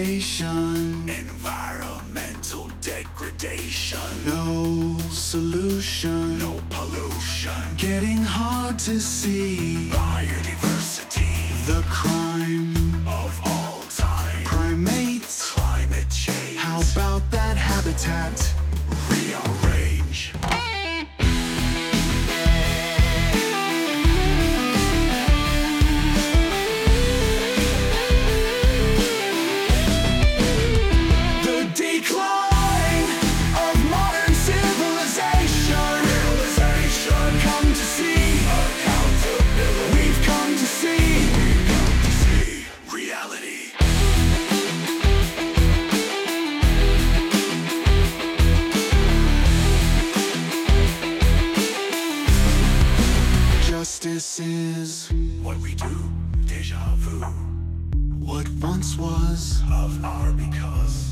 civilization, environmental degradation, no solution, no pollution, getting hard to see, biodiversity, the crime of all time, primates, climate change, how about that habitat? rearrange. Justice is What we do, deja vu, what once was. of our because.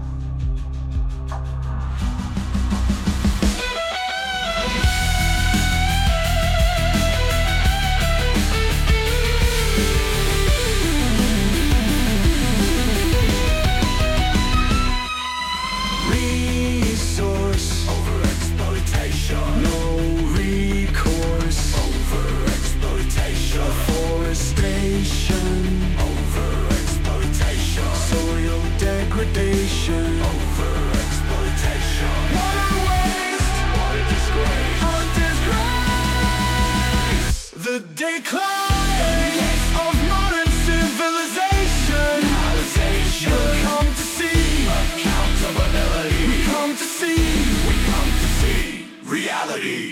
Resource Overexploitation, no recourse, overexploitation, forestation, overexploitation, soil degradation, overexploitation. water waste, What a disgrace! a disgrace. The decline of modern civilization Civilization, will come to see, accountability, come to see. we come to see reality.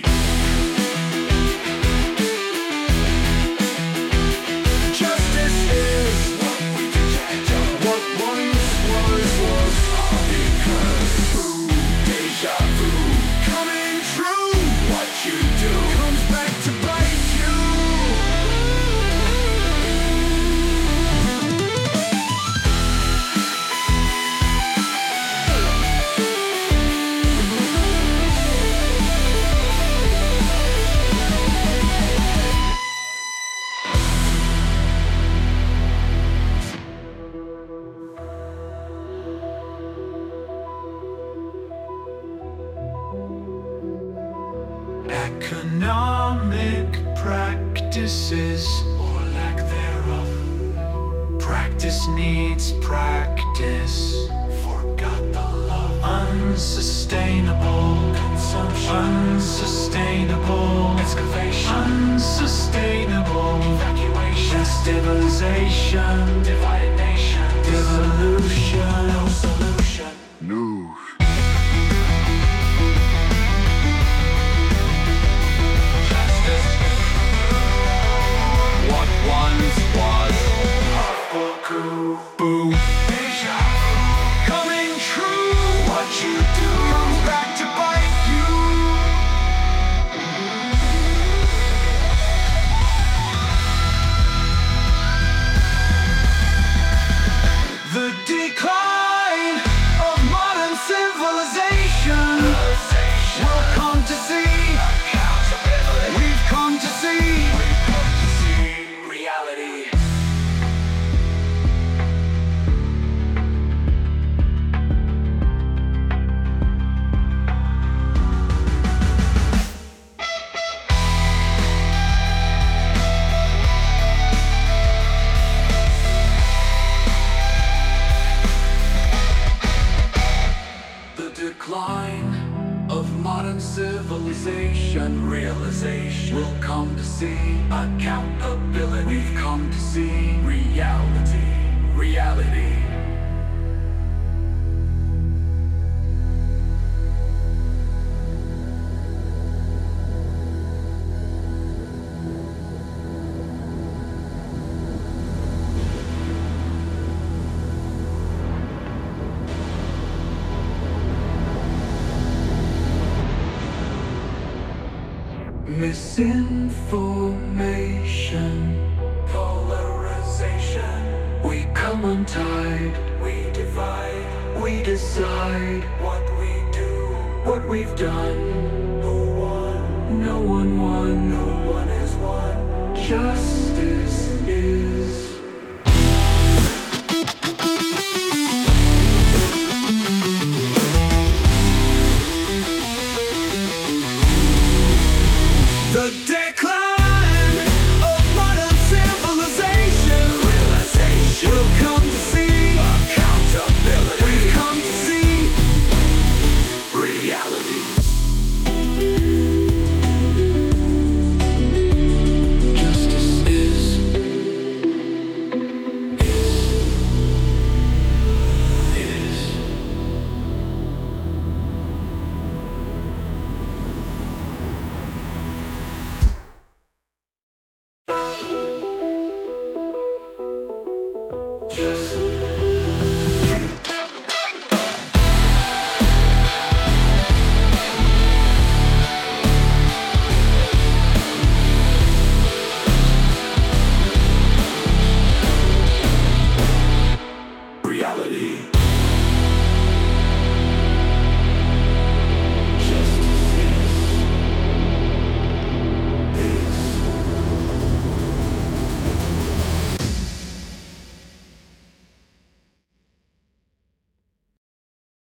Justice is What we detect of what once was our because. Deja vu, coming true. what you do Comes back to bite you. Economic practices, or lack thereof. practice needs practice. Forgot the love, Unsustainable consumption, unsustainable excavation, unsustainable evacuation, destabilization, divided nation, devolution, no solution. Justice, what once was awful coup. boo. Deja Coming true, what you do comes back to bite you. The decline of modern civilization will come to see. accountability, We've come to see. we come to see reality. The decline of modern civilization, realization, will come to see accountability. We've come to see reality, reality. Misinformation, Polarization, we come untied, we divide we decide what we do, what we've done. who won, No one won, no one is one. just